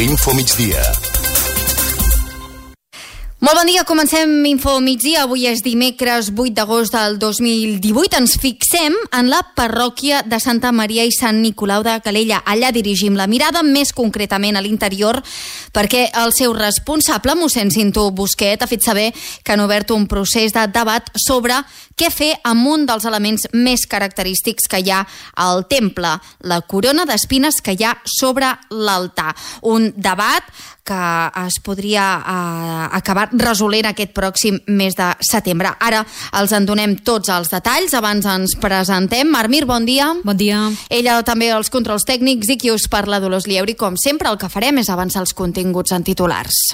l'Infomigdia. Molt bon dia, comencem Info Migdia. Avui és dimecres 8 d'agost del 2018. Ens fixem en la parròquia de Santa Maria i Sant Nicolau de Calella. Allà dirigim la mirada, més concretament a l'interior, perquè el seu responsable, mossèn Cinto Busquet, ha fet saber que han obert un procés de debat sobre què fer amb un dels elements més característics que hi ha al temple, la corona d'espines que hi ha sobre l'altar. Un debat que es podria acabar resolent aquest pròxim mes de setembre. Ara els en donem tots els detalls. Abans ens presentem. Marmir, bon dia. Bon dia. Ella també els controls tècnics i qui us parla, Dolors Lieuri. Com sempre, el que farem és avançar els continguts en titulars.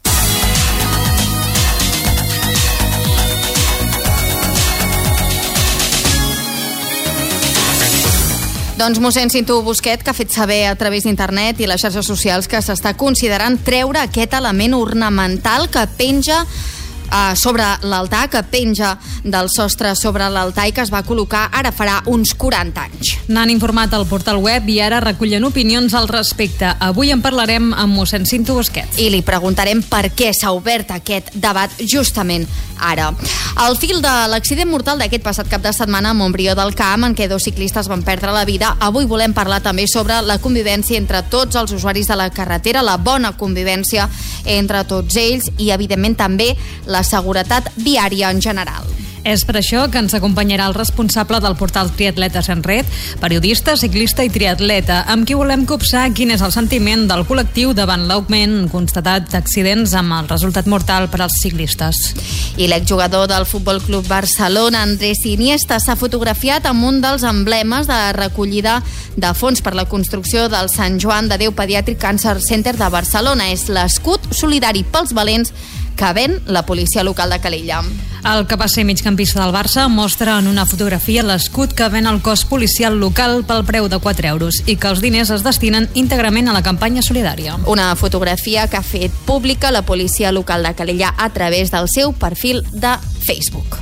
Doncs mossèn Cinto Busquet, que ha fet saber a través d'internet i les xarxes socials que s'està considerant treure aquest element ornamental que penja sobre l'altar, que penja del sostre sobre l'altar i que es va col·locar ara farà uns 40 anys. N'han informat al portal web i ara recullen opinions al respecte. Avui en parlarem amb mossèn Cinto Busquet. I li preguntarem per què s'ha obert aquest debat justament ara. Al fil de l'accident mortal d'aquest passat cap de setmana a Montbrió del Camp, en què 2 ciclistes van perdre la vida, avui volem parlar també sobre la convivència entre tots els usuaris de la carretera, la bona convivència entre tots ells i, evidentment, també la seguretat viària en general. És per això que ens acompanyarà el responsable del portal Triatletes en Red, periodista, ciclista i triatleta, amb qui volem copsar quin és el sentiment del col·lectiu davant l'augment constatat d'accidents amb el resultat mortal per als ciclistes. I l'exjugador del Futbol Club Barcelona, Andrés Iniesta, s'ha fotografiat amb un dels emblemes de recollida de fons per la construcció del Sant Joan de Déu Pediatric Cancer Center de Barcelona. És l'escut solidari pels valents que ven la policia local de Calella. El que va ser migcampista del Barça mostra en una fotografia l'escut que ven el cos policial local pel preu de 4 euros i que els diners es destinen íntegrament a la campanya solidària. Una fotografia que ha fet pública la policia local de Calella a través del seu perfil de Facebook.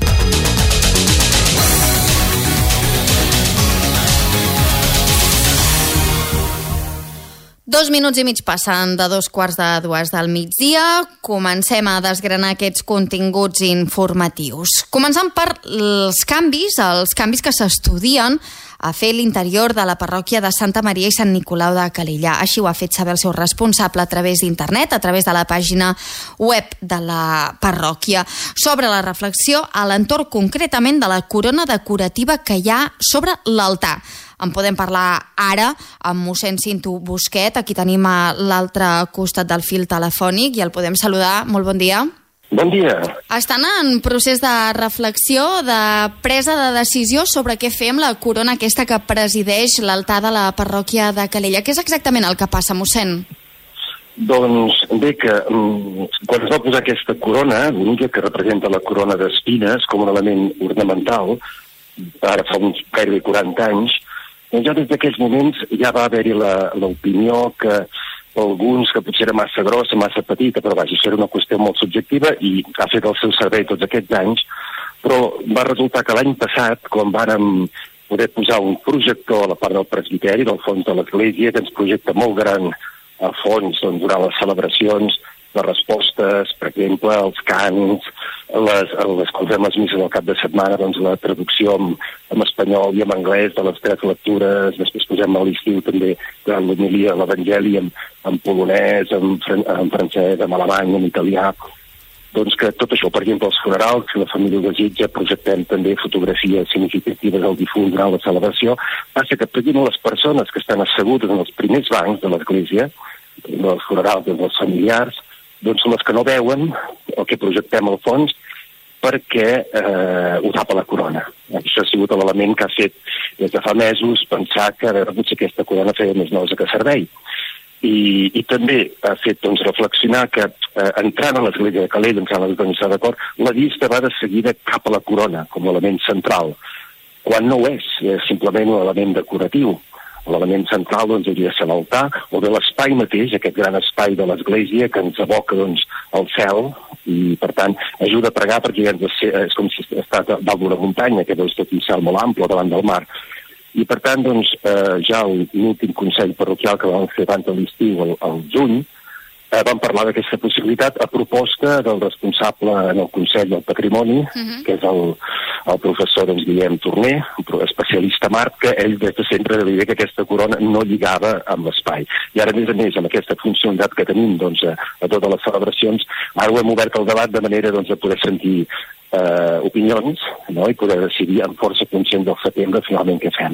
Dos minuts i mig passen de 2:15 del migdia. Comencem a desgranar aquests continguts informatius. Començant per els canvis que s'estudien a fer l'interior de la parròquia de Santa Maria i Sant Nicolau de Calella. Així ho ha fet saber el seu responsable a través d'internet, a través de la pàgina web de la parròquia, sobre la reflexió a l'entorn concretament de la corona decorativa que hi ha sobre l'altar. En podem parlar ara amb mossèn Cinto Busquet, aquí tenim a l'altre costat del fil telefònic i el podem saludar. Molt bon dia. Bon dia. Estan en procés de reflexió, de presa de decisió sobre què fer amb la corona aquesta que presideix l'altar de la parròquia de Calella. Què és exactament el que passa, mossèn? Doncs bé, que quan es va posar aquesta corona, bonica, que representa la corona d'espines com un element ornamental, ara fa uns gairebé 40 anys, doncs ja des d'aquells moments ja va haver-hi l'opinió que alguns que potser era massa grossa, massa petita, però vaja, això era una qüestió molt subjectiva i ha fet el seu servei tots aquests anys, però va resultar que l'any passat, quan vàrem poder posar un projector a la part del presbiteri, del fons de l'església, que ens projecta molt gran a fons doncs, durant les celebracions, les respostes, per exemple, els cants, quan fem les misses al cap de setmana, doncs la traducció en espanyol i en anglès de les 3 lectures, després posem a l'estiu també durant l'homilia l'Evangeli en polonès, en francès, en alemany, en italià. Doncs que tot això, per exemple, els funerals, que la família ho desitja, projectem també fotografies significatives del difunt durant la celebració. Passa que, per exemple, les persones que estan assegudes en els primers bancs de l'església, dels funerals dels familiars, doncs són les que no veuen el que projectem al fons perquè ho tapa la corona. Això ha sigut l'element que ha fet des de fa mesos pensar que potser aquesta corona feia més nosa que servei. I també ha fet reflexionar que entrant a l'església de Calella, entrant a l'església d'acord, la vista va de seguida cap a la corona com a element central, quan no ho és simplement un element decoratiu. L'element central hauria de ser l'altar o bé l'espai mateix, aquest gran espai de l'església que ens aboca al cel i per tant ajuda a pregar perquè és com si estàs dalt d'una muntanya, que veus tot un cel molt ample davant del mar. I per tant, doncs, ja l'últim Consell Parroquial que vam fer abans de l'estiu, al juny, vam parlar d'aquesta possibilitat a proposta del responsable en el Consell del Patrimoni, que és el professor Guillem Torner, especialista Marc, que ell des de sempre devia dir que aquesta corona no lligava amb l'espai. I ara, a més, amb aquesta funcionalitat que tenim a totes les celebracions, ara ho hem obert el debat de manera de poder sentir opinions, no? I poder decidir amb força conscient del setembre finalment què fem.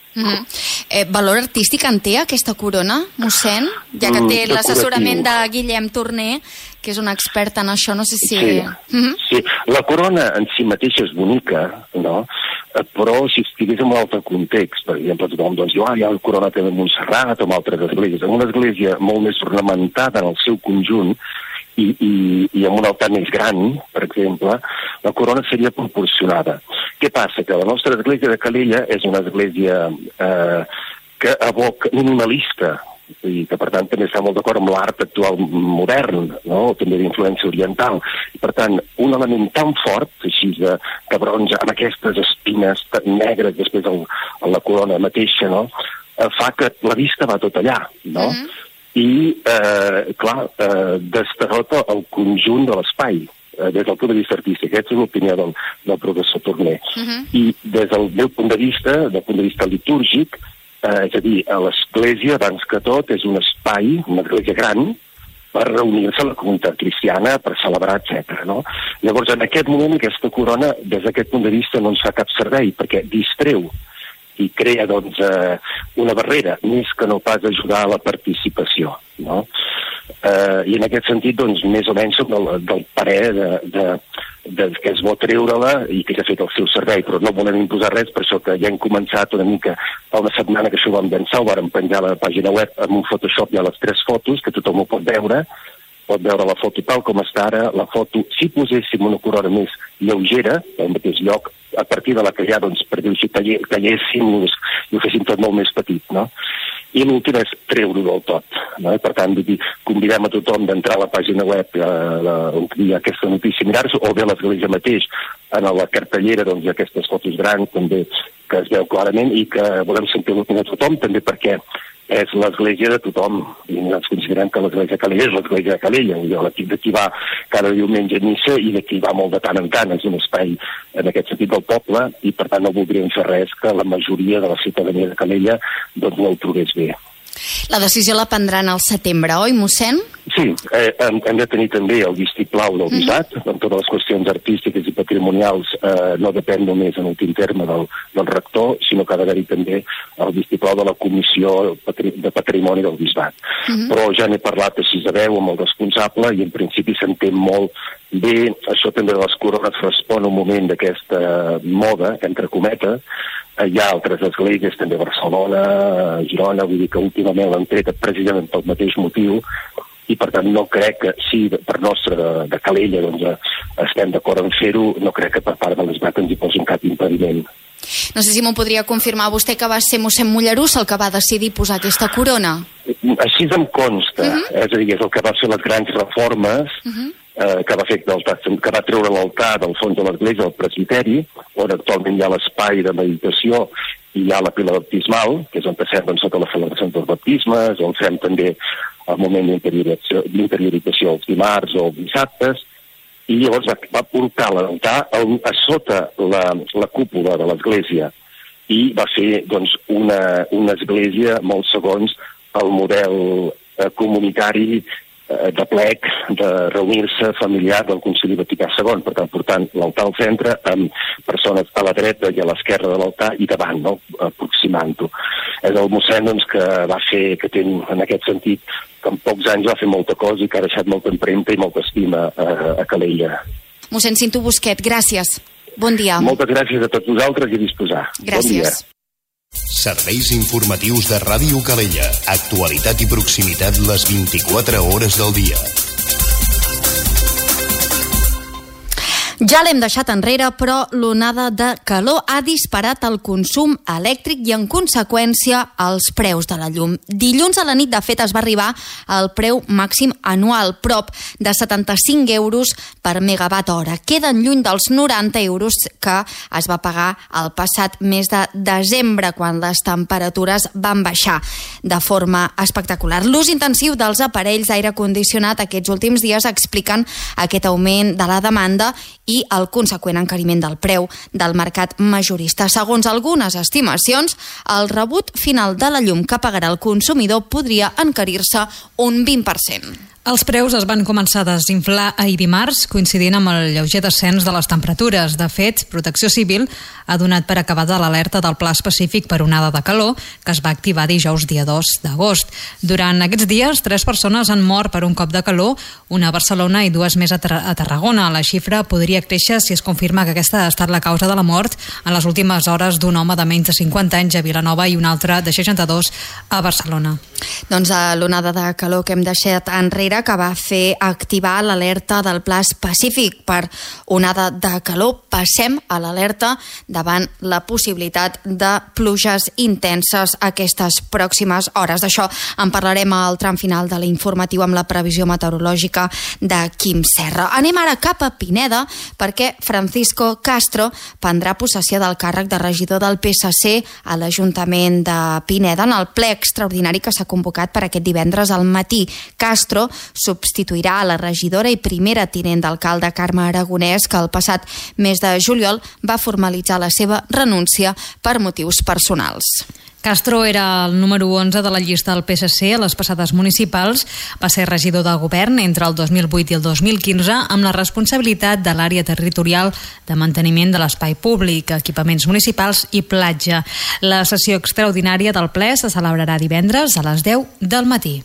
Valor artístic en té aquesta corona, mossèn? Ja que té l'assessorament de Guillem Torner, que és un expert en això, no sé si... Sí, la corona en si mateixa és bonica, no? Però si estigués en un altre context, per exemple, tothom diu, hi ha una corona de Montserrat o en altres esglésies. En una església molt més ornamentada en el seu conjunt i amb un altar més gran, per exemple, la corona seria proporcionada. Què passa? Que la nostra església de Calella és una església que evoca minimalista i que, per tant, també està molt d'acord amb l'art actual modern, no? També d'influència oriental. I, per tant, un element tan fort, així de bronze, amb aquestes espines tan negres després a la corona mateixa, no? Fa que la vista va tot allà, no? I, clar, destarota el conjunt de l'espai des del punt de vista artístic. Aquesta és l'opinió del professor Torner. I des del meu punt de vista litúrgic, és a dir, l'església, abans que tot, és un espai, una església gran, per reunir-se la comunitat cristiana, per celebrar, etc. No? Llavors, en aquest moment, aquesta corona, des d'aquest punt de vista, no ens fa cap servei, perquè distreu i crea, doncs, una barrera, més que no pas ajudar a la participació, no? I en aquest sentit, doncs, més o menys som del parer que és bo treure-la i que ja ha fet el seu servei, però no volem imposar res, per això que ja hem començat una mica fa una setmana que això ho vam llançar, ho vam penjar a la pàgina web amb un Photoshop, hi ha les 3 fotos, que tothom ho pot veure la foto tal com està ara, la foto, si poséssim una corona més lleugera, al mateix lloc, a partir de la que ja, doncs, per dir-ho així, talléssim i ho féssim tot molt més petit, no? I l'últim és treure-ho del tot, no? I, per tant, convidem a tothom d'entrar a la pàgina web on hi ha aquesta notícia, mirar-s'ho, o bé a l'església mateix, en la cartellera, doncs, hi ha aquestes fotos grans, també, que es veu clarament, i que volem sentir l'opinió de tothom, també perquè és l'església de tothom, i ens considerem que l'església de Calella és l'església de Calella, l'equip d'aquí va cada diumenge a missa i d'aquí va molt de tant en tant, és un espai en aquest sentit del poble, i per tant no voldríem fer res que la majoria de la ciutadania de Calella doncs no ho trobés bé. La decisió la prendran al setembre, oi, mossèn? Sí, hem de tenir també el vistiplau del bisbat, amb totes les qüestions artístiques i patrimonials no depèn només en últim terme del rector, sinó que ha d'haver-hi també el vistiplau de la Comissió de Patrimoni del Bisbat. Però ja n'he parlat així de veu amb el responsable i en principi s'entén molt bé. Això també de les corones respon un moment d'aquesta moda, entre cometes. Hi ha altres esglésies, també a Barcelona, a Girona, vull dir que últimament l'han tret precisament pel mateix motiu, i per tant no crec que, si per nostra de Calella doncs, estem d'acord en fer-ho, no crec que per part de l'Esbat ens hi posin cap impediment. No sé si m'ho podria confirmar vostè que va ser mossèn Mollerús el que va decidir posar aquesta corona. Així em consta, és a dir, és el que va fer les grans reformes, que va treure l'altar del fons de l'església, el presbiteri, on actualment hi ha l'espai de meditació i hi ha la pila baptismal, que és on passem sota la celebració dels baptismes, on fem també el moment d'interiorització els dimarts o els dissabtes, i llavors va portar l'altar a sota la cúpula de l'església i va fer doncs, una església molt segons el model comunitari de plec, de reunir-se familiar del Concili Vaticà II, per tant, portant l'altar al centre amb persones a la dreta i a l'esquerra de l'altar i davant, no? Aproximant-ho. És el mossèn doncs, que va fer, que té en aquest sentit, que en pocs anys va fer molta cosa i que ha deixat molta empremta i molta estima a Calella. Mossèn Cinto Busquet, gràcies. Bon dia. Moltes gràcies a tots vosaltres i a disposar. Gràcies. Bon dia. Serveis informatius de Ràdio Calella. Actualitat i proximitat les 24 hores del dia. Ja l'hem deixat enrere, però l'onada de calor ha disparat el consum elèctric i, en conseqüència, els preus de la llum. Dilluns a la nit, de fet, es va arribar al preu màxim anual, prop de 75 euros per megawatt hora. Queden lluny dels 90 euros que es va pagar el passat mes de desembre, quan les temperatures van baixar de forma espectacular. L'ús intensiu dels aparells d'aire condicionat aquests últims dies expliquen aquest augment de la demanda i el conseqüent encariment del preu del mercat majorista. Segons algunes estimacions, el rebut final de la llum que pagarà el consumidor podria encarir-se un 20%. Els preus es van començar a desinflar ahir dimarts, coincidint amb el lleuger descens de les temperatures. De fet, Protecció Civil ha donat per acabada l'alerta del Pla Específic per onada de calor, que es va activar dijous dia 2 d'agost. Durant aquests dies, 3 persones han mort per un cop de calor, una a Barcelona i 2 més a Tarragona. La xifra podria créixer si es confirma que aquesta ha estat la causa de la mort en les últimes hores d'un home de menys de 50 anys a Vilanova i un altre de 62 a Barcelona. Doncs l'onada de calor que hem deixat enrere, que va fer activar l'alerta del Pla Específic per onada de calor, passem a l'alerta davant la possibilitat de pluges intenses aquestes pròximes hores. D'això en parlarem al tram final de l'informatiu amb la previsió meteorològica de Quim Serra. Anem ara cap a Pineda perquè Francisco Castro prendrà possessió del càrrec de regidor del PSC a l'Ajuntament de Pineda en el ple extraordinari que s'ha convocat per aquest divendres al matí. Castro substituirà a la regidora i primera tinent d'alcalde Carme Aragonès, que el passat mes de juliol va formalitzar la seva renúncia per motius personals. Castro era el número 11 de la llista del PSC a les passades municipals. Va ser regidor de govern entre el 2008 i el 2015 amb la responsabilitat de l'àrea territorial de manteniment de l'espai públic, equipaments municipals i platja. La sessió extraordinària del ple se celebrarà divendres a les 10 del matí.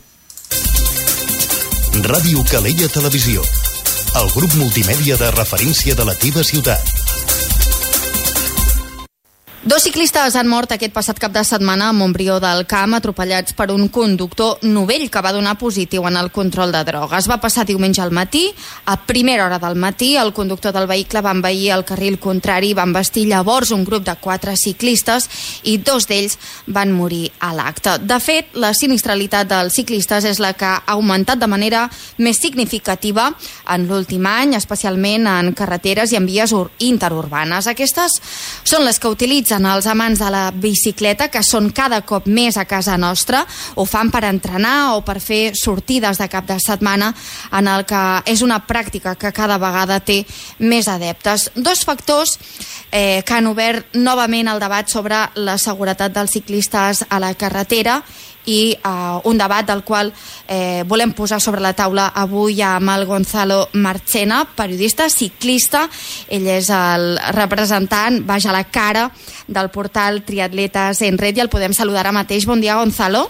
Ràdio Calella Televisió, el grup multimèdia de referència de la teva ciutat. 2 ciclistes han mort aquest passat cap de setmana a Montbrió del Camp, atropellats per un conductor novell que va donar positiu en el control de drogues. Va passar diumenge al matí. A primera hora del matí, el conductor del vehicle va envair el carril contrari i va embestir llavors un grup de 4 ciclistes i 2 d'ells van morir a l'acte. De fet, la sinistralitat dels ciclistes és la que ha augmentat de manera més significativa en l'últim any, especialment en carreteres i en vies interurbanes. Aquestes són les que utilitzen els amants de la bicicleta, que són cada cop més a casa nostra. Ho fan per entrenar o per fer sortides de cap de setmana, en el que és una pràctica que cada vegada té més adeptes. 2 factors que han obert novament el debat sobre la seguretat dels ciclistes a la carretera i un debat del qual volem posar sobre la taula avui amb el Gonzalo Marchena, periodista, ciclista. Ell és el representant, vaja, la cara del portal Triatletes en Red i el podem saludar ara mateix. Bon dia, Gonzalo.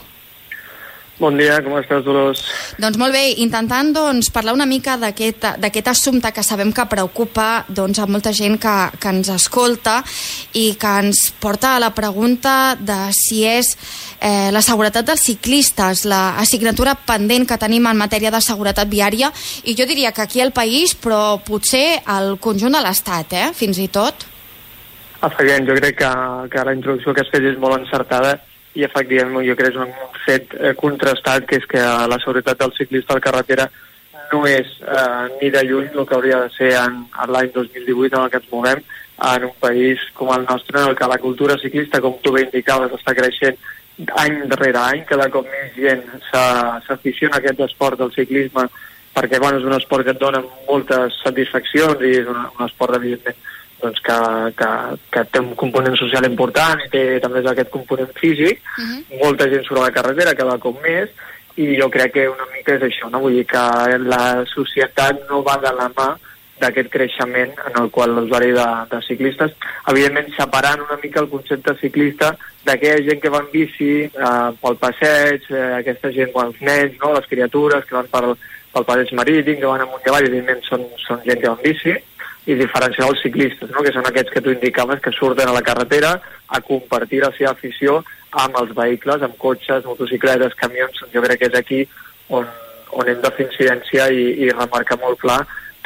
Bon dia, com estàs, Dolors? Doncs molt bé, intentant parlar una mica d'aquest assumpte que sabem que preocupa a molta gent que ens escolta i que ens porta a la pregunta de si és la seguretat dels ciclistes, l'assignatura pendent que tenim en matèria de seguretat viària, i jo diria que aquí al país, però potser al conjunt de l'Estat, fins i tot. Efectivament, jo crec que la introducció que has fet és molt encertada i efectivament jo crec que és un fet contrastat, que és que la seguretat del ciclista a la carretera no és ni de lluny el que hauria de ser en l'any 2018 en el que ens movem en un país com el nostre, en el que la cultura ciclista, com tu bé indicaves, està creixent any darrere any. Cada cop més gent s'aficiona a aquest esport del ciclisme perquè és un esport que et dona moltes satisfaccions i és un esport, evidentment, doncs que té un component social important i té també aquest component físic. Molta gent surt a la carretera cada cop més i jo crec que una mica és això, no? Vull dir que la societat no va de la mà d'aquest creixement en el qual l'usuari de ciclistes, evidentment separant una mica el concepte ciclista d'aquella gent que va en bici pel passeig, aquesta gent, els nens, no? Les criatures que van pel passeig marítim, que van amunt i avall, evidentment són gent que va en bici, i diferenciar els ciclistes, no? Que són aquests que tu indicaves que surten a la carretera a compartir la seva afició amb els vehicles, amb cotxes, motocicletes, camions. Jo crec que és aquí on hem de fer incidència i remarcar molt clar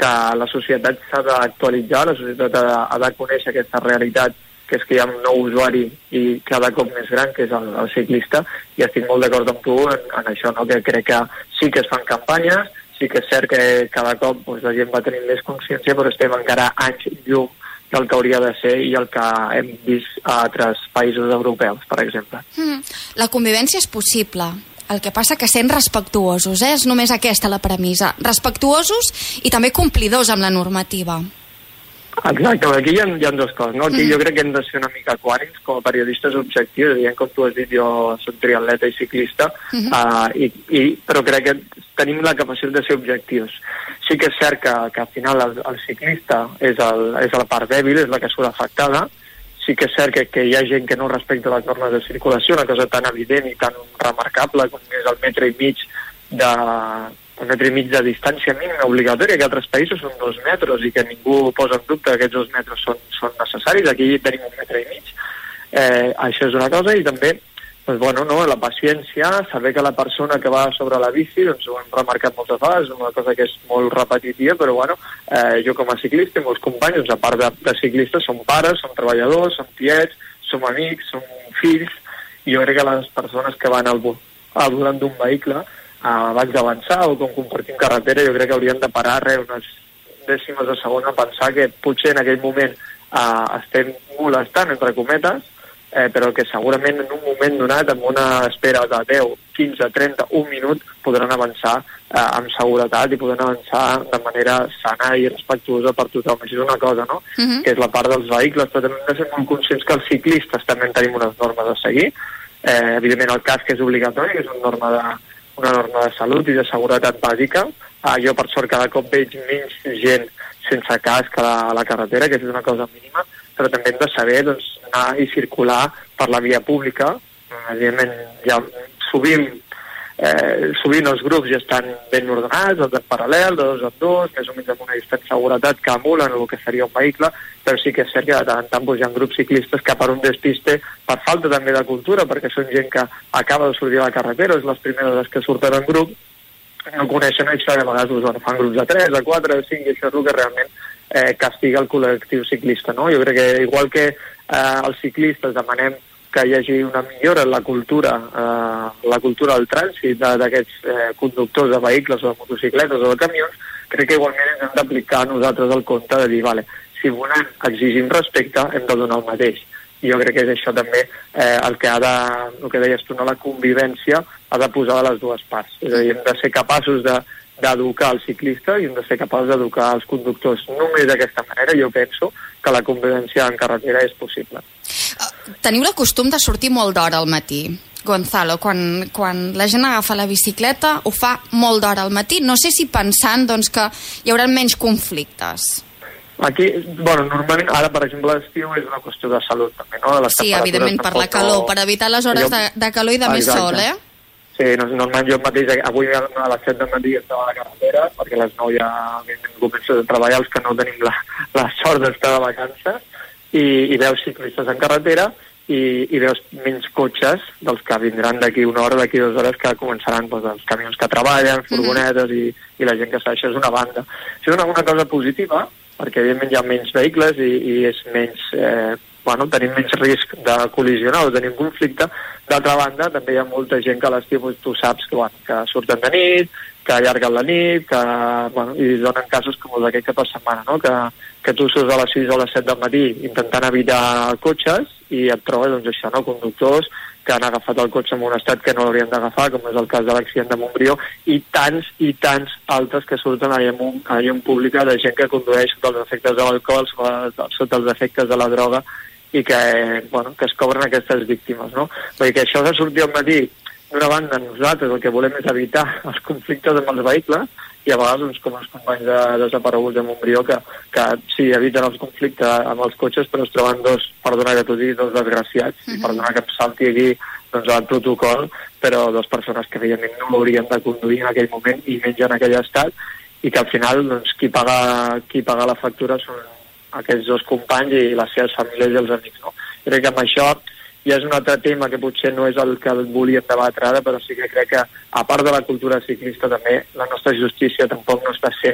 que la societat s'ha d'actualitzar, la societat ha de conèixer aquesta realitat, que és que hi ha un nou usuari i cada cop més gran, que és el ciclista, i estic molt d'acord amb tu en això, no? Que crec que sí que es fan campanyes, sí que és cert que cada cop doncs, la gent va tenir més consciència, però estem encara anys llum del que hauria de ser i el que hem vist a altres països europeus, per exemple. La convivència és possible. El que passa que sent respectuosos, és només aquesta la premissa. Respectuosos i també complidors amb la normativa. Exacte, aquí hi ha dues coses, no? Aquí jo crec que hem de ser una mica aquàrics com a periodistes objectius, com tu has dit, jo soc triatleta i ciclista, però crec que tenim la capacitat de ser objectius. Sí que és cert que al final el ciclista és la part dèbil, és la que surt afectada. Sí que és cert que hi ha gent que no respecta les normes de circulació, una cosa tan evident i tan remarcable com és el metre i mig de distància mínima obligatòria, que altres països són 2 metres i que ningú posa en dubte que aquests 2 metres són necessaris. Aquí tenim 1,5 metres. Això és una cosa, i també doncs, bueno, no, la paciència, saber que la persona que va sobre la bici, doncs ho hem remarcat moltes vegades, una cosa que és molt repetitiva, però bueno, jo com a ciclista i molts companys, a part de ciclistes, som pares, som treballadors, som tiets, som amics, som fills, i jo crec que les persones que van al volant d'un vehicle abans d'avançar o com compartim carretera, jo crec que haurien de parar unes dècimes de segon a pensar que potser en aquell moment estem molestant, entre cometes, però que segurament en un moment donat, amb una espera de 10, 15, 30, un minut, podran avançar amb seguretat i podran avançar de manera sana i respectuosa per tothom. Això és una cosa, no? Que és la part dels vehicles, però també hem de ser molt conscients que els ciclistes també tenim unes normes a seguir. Evidentment el casc és obligatori, que és una norma de salut i de seguretat bàsica. Jo, per sort, cada cop veig menys gent sense casc a la carretera, que és una cosa mínima, però també hem de saber anar i circular per la via pública. Evidentment, ja sovint els grups ja estan ben ordenats, els en paral·lel, de 2 en 2, més o menys amb una distància de seguretat que emulen el que seria un vehicle, però sí que és cert que de tant en tant hi ha grups ciclistes que per un despiste, per falta també de cultura, perquè són gent que acaba de sortir a la carretera, és les primeres que surten en grup, no coneixen això, i a vegades fan grups de 3, de 4, de 5, i això és el que realment castiga el col·lectiu ciclista, no? Jo crec que igual que els ciclistes demanem que hi hagi una millora en la cultura del trànsit d'aquests conductors de vehicles o de motocicletes o de camions, crec que igualment ens hem d'aplicar a nosaltres el compte de dir, vale, si volem exigir respecte hem de donar el mateix. I jo crec que és això també el que deies tu, la convivència ha de posar de les dues parts. És a dir, hem de ser capaços d'educar el ciclista i hem de ser capaços d'educar els conductors. Només d'aquesta manera jo penso que la convivència en carretera és possible. Teniu el costum de sortir molt d'hora al matí, Gonzalo, quan la gent agafa la bicicleta ho fa molt d'hora al matí, no sé si pensant que hi haurà menys conflictes. Aquí, normalment, ara, per exemple, l'estiu és una qüestió de salut, també, no? Sí, evidentment, per la calor, per evitar les hores de calor i de més sol, eh? Sí, normalment jo mateix, avui a les 7 del matí estava a la carretera, perquè a les 9 ja començo a treballar, els que no tenim la sort d'estar de vacances, i veus ciclistes en carretera, i veus menys cotxes dels que vindran d'aquí una hora, d'aquí 2 hores, que començaran els camions que treballen, furgonetes i la gent que està. Això és una banda. Això és una cosa positiva, perquè evidentment hi ha menys vehicles i és menys, tenim menys risc de col·lisionar o tenim conflicte. D'altra banda, també hi ha molta gent que a l'estiu tu saps que surten de nit, que allarguen la nit, i donen casos com d'aquest cap de setmana, no? Que tu surts a les 6 o a les 7 del matí intentant evitar cotxes i et trobes això, no? Conductors que han agafat el cotxe en un estat que no l'haurien d'agafar, com és el cas de l'accident de Montbrió, i tants altres que surten a la llum pública de gent que condueix sota els efectes de l'alcohol, sota els efectes de la droga, i que es cobren aquestes víctimes, no? Vull dir que això de sortir al matí, d'una banda, nosaltres el que volem és evitar els conflictes amb els vehicles, i a vegades com els companys desapareguts de Montbrió que sí, eviten els conflictes amb els cotxes, però es troben dos desgraciats, i perdona que em salti aquí el protocol, però 2 persones que evidentment no l'haurien de conduir en aquell moment i menys en aquell estat, i que al final qui paga la factura són aquests 2 companys i les seves famílies i els amics, no? Crec que amb això ja és un altre tema que potser no és el que volíem debatre ara, però sí que crec que, a part de la cultura ciclista, també la nostra justícia tampoc no està sent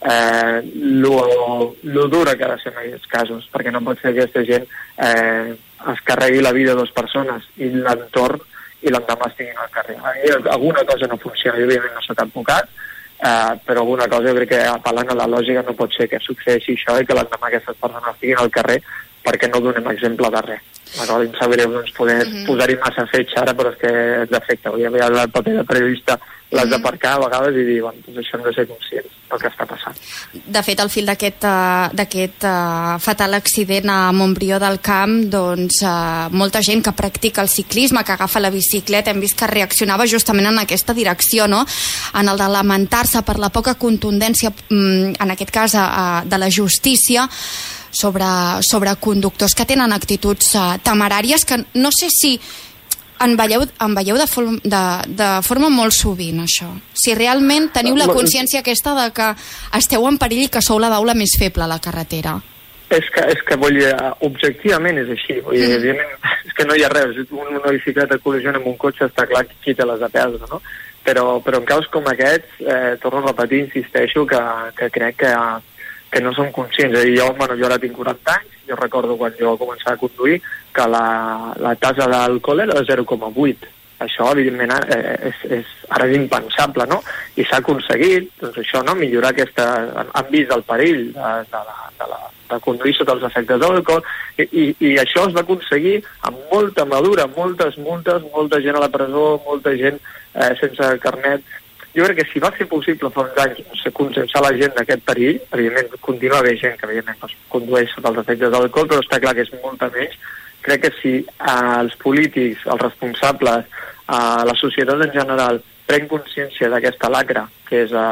lo dura que ha de ser en aquests casos, perquè no pot ser que aquesta gent es carregui la vida de 2 persones i l'entorn i l'endemà estiguin al carrer. Alguna cosa no funciona, jo evidentment no soc advocat, però alguna cosa jo crec que apel·lant a la lògica no pot ser que succeeixi això i que l'endemà aquestes persones estiguin al carrer perquè no donem exemple de res. Em sap greu poder posar-hi massa fetge ara, però és que és d'efecte. Vull dir, el paper de periodista l'has d'aparcar a vegades i dir, doncs això hem de ser conscients del que està passant. De fet, al fil d'aquest fatal accident a Montbrió del Camp, doncs molta gent que practica el ciclisme, que agafa la bicicleta, hem vist que reaccionava justament en aquesta direcció, no? En el de lamentar-se per la poca contundència, en aquest cas de la justícia, sobre conductors que tenen actituds temeràries, que no sé si en veieu de forma molt sovint, això. Si realment teniu la consciència aquesta de que esteu en perill i que sou la baula més feble a la carretera. És que vull dir, objectivament és així. Vull dir, evidentment, és que no hi ha res. Una bicicleta col·lisiona amb un cotxe, està clar qui té les de perdre, no? Però en casos com aquests, torno a repetir, insisteixo, que crec que no som conscients. Jo ara tinc 40 anys, jo recordo quan jo començava a conduir que la tasa d'alcohol era de 0,8. Això, evidentment, ara és impensable, no? I s'ha aconseguit, doncs això, no? Millorar han vist el perill de conduir sota els efectes de l'alcohol, i això es va aconseguir amb molta madura, moltes multes, molta gent a la presó, molta gent sense carnet. Jo crec que si va ser possible fa uns anys conscienciar la gent d'aquest perill, evidentment continua havent gent que evidentment condueix sota els efectes de l'alcohol, però està clar que és molta menys. Crec que si els polítics, els responsables, la societat en general pren consciència d'aquesta lacra, que és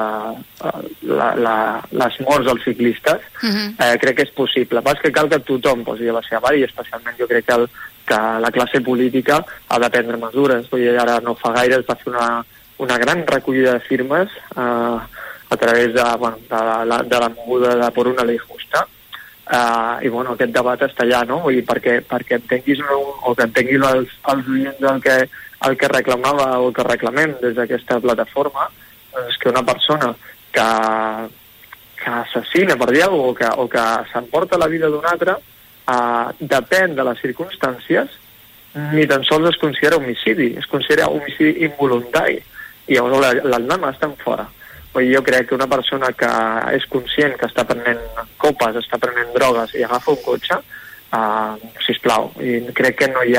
les morts dels ciclistes, crec que és possible. Pas que cal que tothom posi a la seva part, i especialment jo crec que la classe política ha de prendre mesures. Vull dir, ara no fa gaire es va fer una gran recollida de firmes a través de la moguda de Por una ley justa, i aquest debat està allà, no? Vull dir, perquè entenguis o que entenguin els oients el que reclamava o que reclamem des d'aquesta plataforma, és que una persona que assassina, per dir alguna cosa, o que s'emporta la vida d'un altre, depèn de les circumstàncies, ni tan sols es considera homicidi, es considera homicidi involuntari, i llavors l'endemà estan fora. Jo crec que una persona que és conscient que està prenent copes, està prenent drogues i agafa un cotxe, sisplau, i crec que no hi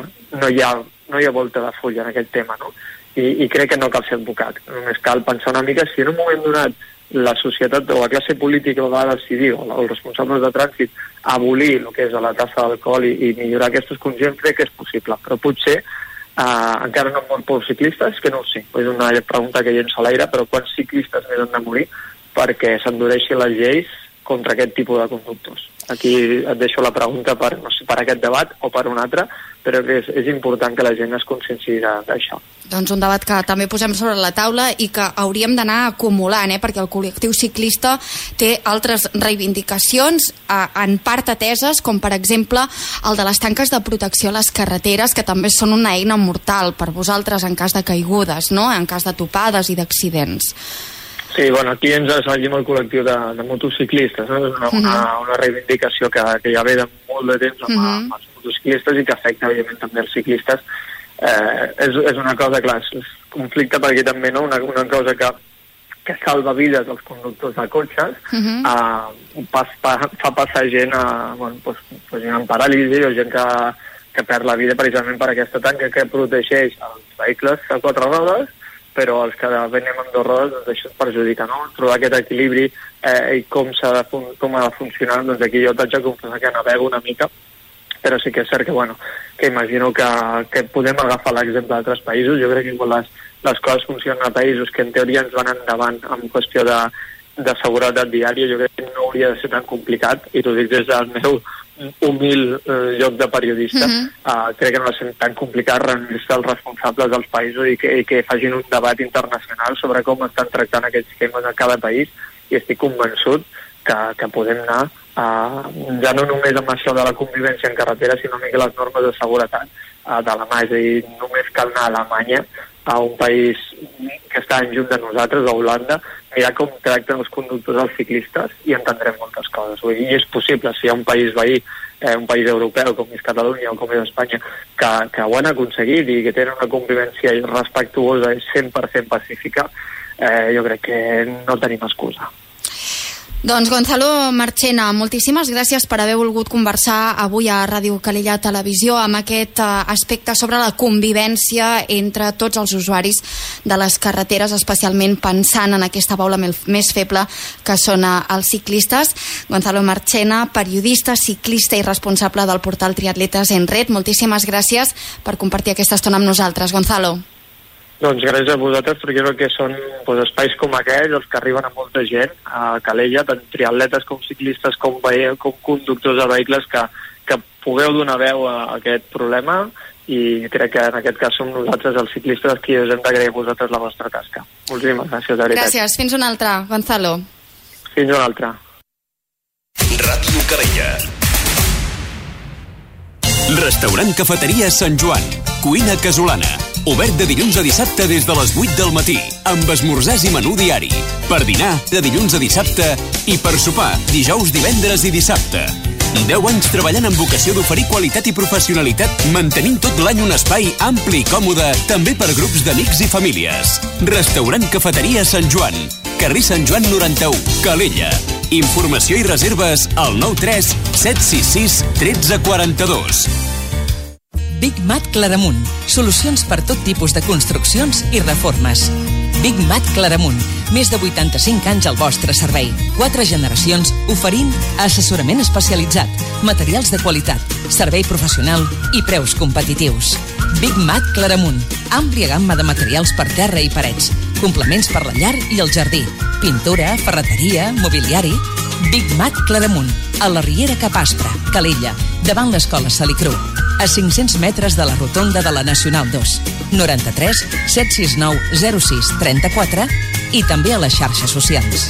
ha volta de fulla en aquest tema, no? I crec que no cal ser advocat, només cal pensar una mica si en un moment donat la societat o la classe política va decidir, o els responsables de trànsit, abolir el que és la tassa d'alcohol i millorar aquestes condicions, crec que és possible, però potser encara no molt pocs ciclistes, que no ho sé, és una pregunta que llenço a l'aire, però quants ciclistes més han de morir perquè s'endureixin les lleis contra aquest tipus de conductors? Aquí et deixo la pregunta per aquest debat o per un altre, però que és important que la gent es conscienciï d'això. Doncs un debat que també posem sobre la taula i que hauríem d'anar acumulant, perquè el col·lectiu ciclista té altres reivindicacions en part ateses, com per exemple el de les tanques de protecció a les carreteres, que també són una eina mortal per vosaltres en cas de caigudes, no? En cas de topades i d'accidents. Sí, aquí ens assallim el col·lectiu de motociclistes, no? És una reivindicació que ja ve de molt de temps amb els motociclistes i que afecta, evidentment, també els ciclistes. És una cosa, clar, és conflicte perquè també, no? Una cosa que salva vides als conductors de cotxes, fa passar gent gent amb paràlisi o gent que perd la vida precisament per aquesta tanca que protegeix els vehicles a 4 rodes, però els que venim amb 2 rodes, doncs això ens perjudica, no? Trobar aquest equilibri i com ha de funcionar, doncs aquí jo t'haig de confessar que navego una mica, però sí que és cert que imagino que podem agafar l'exemple d'altres països. Jo crec que quan les coses funcionen a països que en teoria ens van endavant en qüestió de seguretat diària, jo crec que no hauria de ser tan complicat, i t'ho dic des del meu humil lloc de periodista. Crec que no és tan complicat reunir-se els responsables dels països i que facin un debat internacional sobre com estan tractant aquests temes a cada país, i estic convençut que podem anar ja no només amb això de la convivència en carretera, sinó que les normes de seguretat de la mà. És a dir, només cal anar a Alemanya, a un país que està en junt de nosaltres, a Holanda, mirar com tracten els conductors els ciclistes i entendrem moltes coses. I és possible, si hi ha un país veí, un país europeu com és Catalunya o com és Espanya, que ho han aconseguit i que tenen una convivència respectuosa i 100% pacífica, jo crec que no tenim excusa. Doncs Gonzalo Marchena, moltíssimes gràcies per haver volgut conversar avui a Ràdio Calella Televisió amb aquest aspecte sobre la convivència entre tots els usuaris de les carreteres, especialment pensant en aquesta baula més feble que són els ciclistes. Gonzalo Marchena, periodista, ciclista i responsable del portal Triatletes en Red, moltíssimes gràcies per compartir aquesta estona amb nosaltres. Gonzalo. Doncs gràcies a vosaltres, perquè crec que són espais com aquells els que arriben a molta gent a Calella, tant triatletes com ciclistes com conductors de vehicles que pugueu donar veu a aquest problema, i crec que en aquest cas som nosaltres els ciclistes qui us hem d'agrair a vosaltres la vostra tasca. Moltíssimes gràcies, de veritat. Gràcies, fins una altra, Gonzalo. Fins una altra. Ràdio Calella. Restaurant Cafeteria Sant Joan. Cuina casolana. Obert de dilluns a dissabte des de les 8 del matí, amb esmorzars i menú diari. Per dinar, de dilluns a dissabte, i per sopar, dijous, divendres i dissabte. 10 anys treballant amb vocació d'oferir qualitat i professionalitat, mantenint tot l'any un espai ampli i còmode, també per grups d'amics i famílies. Restaurant Cafeteria Sant Joan. Carrer Sant Joan 91, Calella. Informació i reserves al 93 766 1342. Big Mat Claramunt. Solucions per tot tipus de construccions i reformes. Big Mat Claramunt. Més de 85 anys al vostre servei. 4 generacions oferint assessorament especialitzat, materials de qualitat, servei professional i preus competitius. Big Mat Claramunt. Àmplia gamma de materials per terra i parets. Complements per la llar i el jardí. Pintura, ferreteria, mobiliari. Big Mat Claramunt. A la Riera Cap Aspre, Calella, davant l'escola Salicru. A 500 metres de la rotonda de la Nacional 2. 93 769 06 34 i també a les xarxes socials.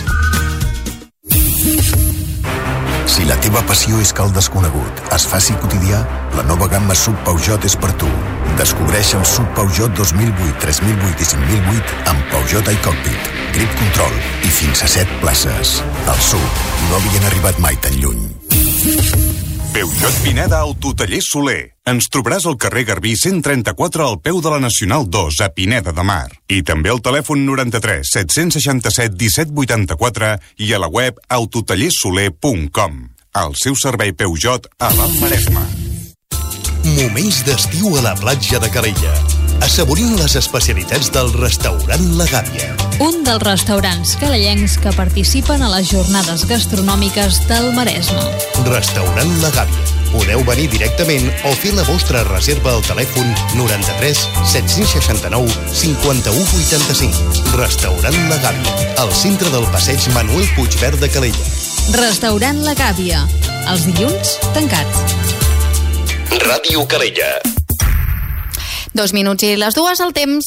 Si la teva passió és que el desconegut es faci quotidià, la nova gamma SUV Peugeot és per tu. Descobreix el SUV Peugeot 2008, 3008 i 5008 amb Peugeot iCockpit, Grip Control i fins a 7 places. El SUV no havien arribat mai tan lluny. Peugeot Pineda Autotaller Soler. Ens trobaràs al carrer Garbí 134 al peu de la Nacional 2 a Pineda de Mar. I també al telèfon 93 767 1784 i a la web autotallersoler.com. El seu servei Peugeot a l'Alt Maresme. Moments d'estiu a la platja de Calella. Assaborint les especialitats del restaurant La Gàbia. Un dels restaurants calellencs que participen a les jornades gastronòmiques del Maresme. Restaurant La Gàbia. Podeu venir directament o fer la vostra reserva al telèfon 93 769 5185. Restaurant La Gàbia, al centre del passeig Manuel Puigverd de Calella. Restaurant La Gàbia. Els dilluns, tancat. Ràdio Calella. 2 minuts i les 2 al temps.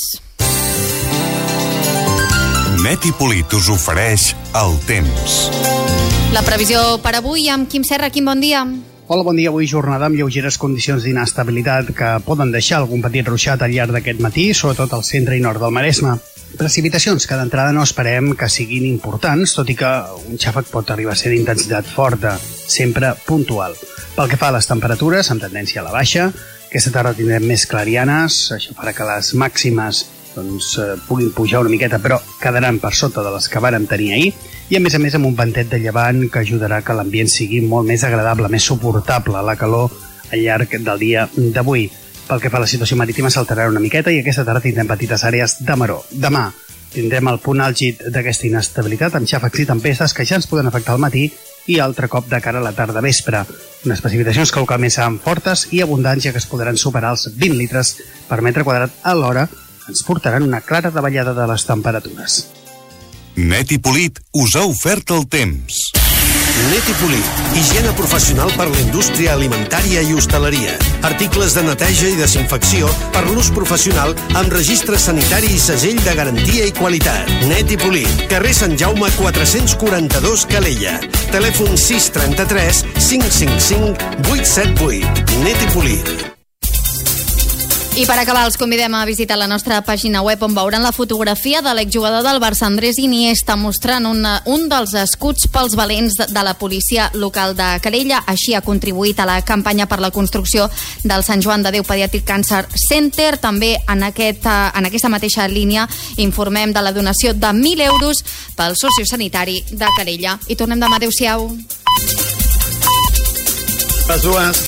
Neti Polit us ofereix el temps. La previsió per avui amb Quim Serra. Quim, bon dia. Hola, bon dia. Avui jornada amb lleugeres condicions d'inestabilitat que poden deixar algun petit ruixat al llarg d'aquest matí, sobretot al centre i nord del Maresme. Precipitacions que d'entrada no esperem que siguin importants, tot i que un xàfec pot arribar a ser d'intensitat forta, sempre puntual. Pel que fa a les temperatures, amb tendència a la baixa, aquesta tarda tindrem més clarianes, això farà que les màximes puguin pujar una miqueta, però quedaran per sota de les que vàrem tenir ahir, i a més amb un ventet de llevant que ajudarà que l'ambient sigui molt més agradable, més suportable a la calor al llarg del dia d'avui. Pel que fa a la situació marítima s'alterarà una miqueta i aquesta tarda tindrem petites àrees de maró. Demà tindrem el punt àlgid d'aquesta inestabilitat amb xàfecs i tempestes que ja ens poden afectar al matí i altre cop de cara a la tarda vespre. Unes precipitacions que localment seran fortes i abundants, ja que es podran superar els 20 litres per metre quadrat a l'hora, ens portaran una clara davallada de les temperatures. Neti Polit us ha ofert el temps. Neti Polit, higiene professional per la indústria alimentària i hostaleria. Articles de neteja i desinfecció per l'ús professional amb registre sanitari i segell de garantia i qualitat. Neti Polit, carrer Sant Jaume 442 Calella. Telèfon 633 555 878. Neti Polit. I per acabar, els convidem a visitar la nostra pàgina web on veuran la fotografia de l'exjugador del Barça, Andrés Iniesta, mostrant un dels escuts pels valents de la policia local de Calella. Així ha contribuït a la campanya per la construcció del Sant Joan de Déu Pediatric Cancer Center. També en aquesta mateixa línia informem de la donació de 1.000 euros pel sociosanitari de Calella. I tornem demà. Adéu-siau. Les dues.